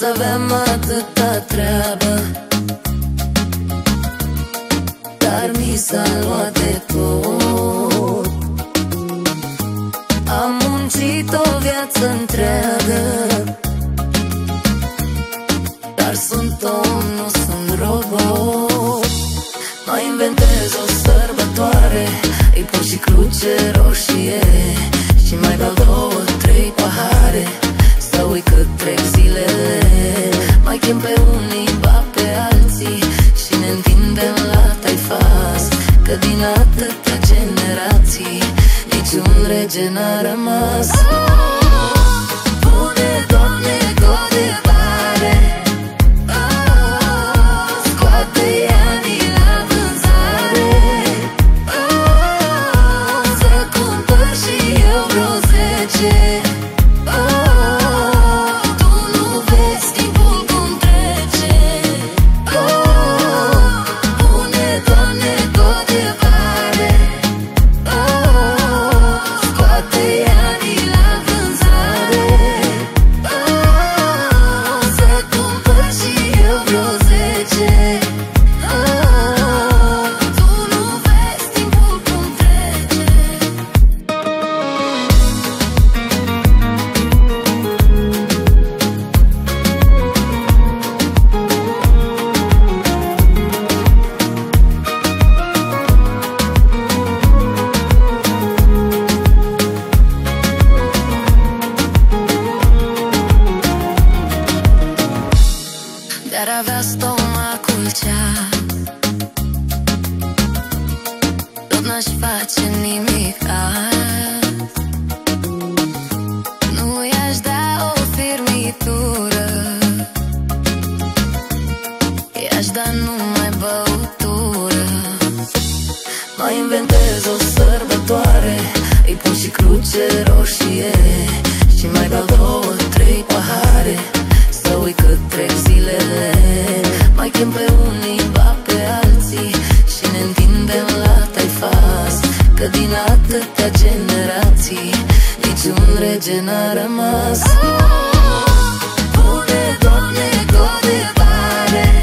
aveam atâta treabă, dar mi s-a luat de tot. Am muncit o viață întreagă, dar sunt om, nu sunt robot. Mai inventez o sărbătoare, îi pun și cruce roșie și mai beau 2-3 pahare, să uit cât trec zilele. Mai chem pe unii, ba pe alții și ne întindem la taifas, că din atâtea generații niciun rege n-a rămas. Pune, Doamne, cod de bare, scoate ianii la vânzare, să cumpăr și eu vreo 10. Tu nu vezi timpul cum trece. Pune, Doamne, cod de bare, scoate ianii la vânzare, să cumpăr și eu vreo 10. Tu nu vezi timpul cum trece. Dar avea stomacul cea, tot n-aș face nimic azi. Nu i-aș da o firmitură, i-aș da numai băutură. Mai inventez o sărbătoare, îi pun și cruce roșie și mai beau 2-3 pahare, să uit cât trec zilele. Mai chem pe unii, ba pe alții și ne întindem la taifas, că din atâtea generații niciun rege n-a rămas. Pune, Doamne, cod de bare,